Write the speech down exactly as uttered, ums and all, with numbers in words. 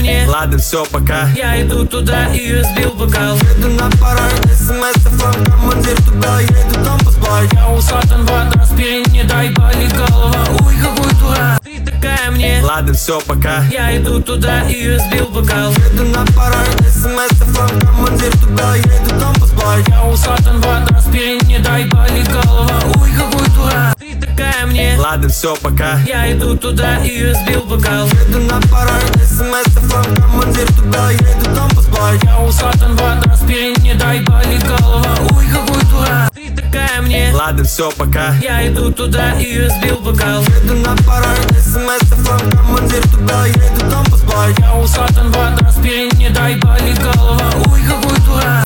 мне. Ладно, все, пока. Я иду туда и разбил бокал. Еду на пароль, смс, фон, командир туда еду, там поспать. Я усатан в адрес, не дай боли голова. Ой, какой дурак, ты такая мне. Ладно, все, пока. Я иду туда и разбил бокал. Еду на пароль, смс, фон, командир туда еду, там поспать. Я усатан в адрес, не дай боли голова. Ой, какой дурак, ты такая мне. Ладно, все, пока. Я иду туда и разбил бокал. Еду на пароль, смс, фон, командир туда еду, там поспать. Я усатан в адрес, не дай боли голова. Ой, какой дурак, ты такая мне. Ладно, все, пока. Я иду туда и разбил бокал. Еду на пароль, смс, фон, командир туда еду, там поспать. Я усатан в адрес, не дай боли голова. Ой, какой дурак.